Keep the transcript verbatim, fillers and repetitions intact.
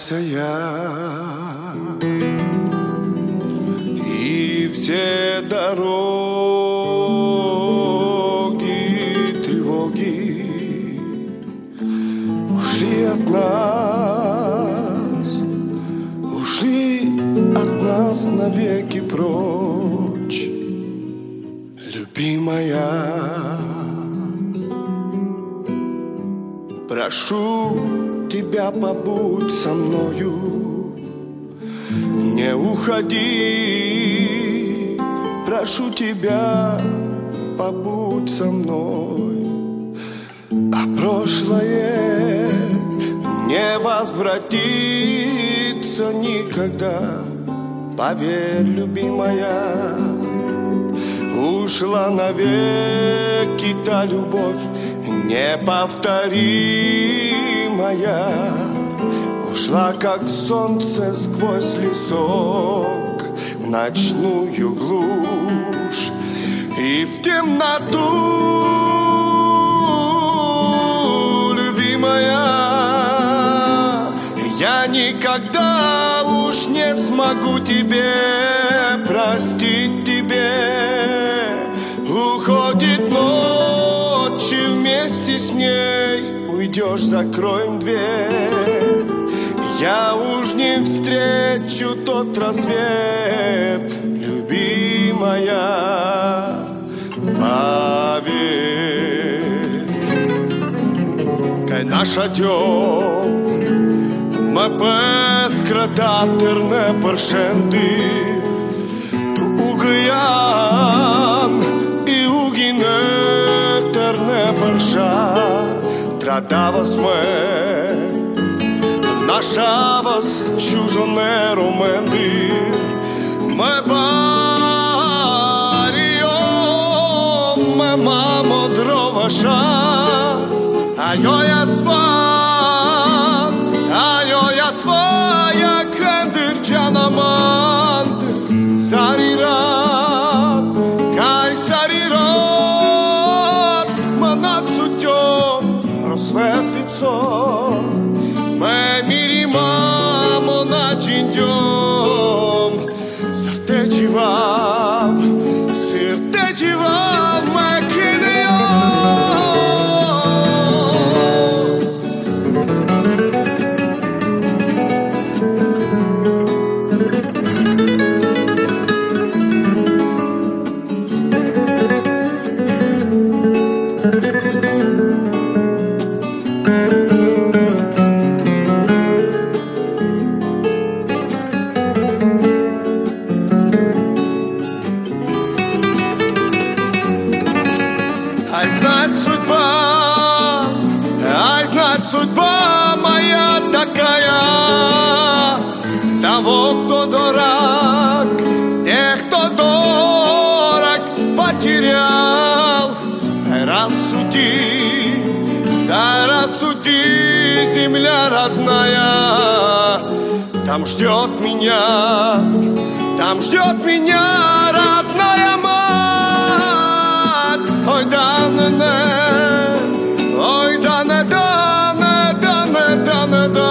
остался я, и все дороги, тревоги ушли от нас, ушли от нас навеки прочь, любимая. Прошу тебя, побудь со мною, не уходи. Прошу тебя, побудь со мной, а прошлое не возвратится никогда. Поверь, любимая, ушла навеки та любовь неповторимая. Ушла, как солнце сквозь лесок, в ночную глушь и в темноту, любимая. Я никогда уж не смогу тебе простить тебе. Уходит ночь, и вместе с ней уйдешь, закроем дверь. Я уж не встречу тот рассвет, любимая, поверь. Кай наша дом, ме безкрадатер не першенди, ту угиян и угинетер не перша. Традавас ме нашавас чужоне роменди, ме барио, ме мамо дроваша, а йо я свам, а йо я своя кендир джанаманд, сарират, кай сарират, мана сутьом просветиться. Ме мири мамо начин дьом, сърте дживав, сърте дживав, ме кинео. Судьба моя такая, того, кто дорог, тех, кто дорог, потерял. Дай рассуди, дай рассуди, земля родная. Там ждет меня, там ждет меня родная мать. Ой, да-не-не, ой, да-не-да.